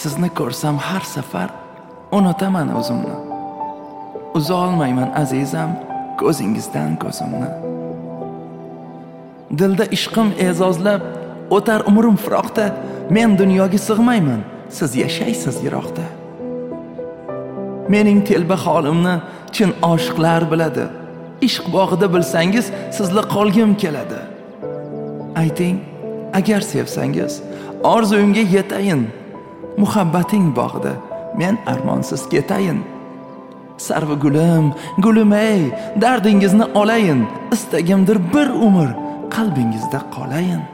sizni ko'rsam har safar unutaman o'zimni. Uza olmayman azizam ko'zingizdan ko'zimni. Dilda ishqim e'zozlab o'tar umrim firoqda, men dunyoga sig'mayman, siz yashaysiz yiroqda. Mening telba holimni chin oshiqlar biladi. Ishq bog'ida bilsangiz, sizla qolgim keladi. Ayting, agar sevsangiz, orzuyimga yetayin. Muhabbating bog'ida men armonsiz ketayin. Sarvi gulim, gulim ey, dardingizni olayin. Istagimdir bir umr qalbingizda qolayin.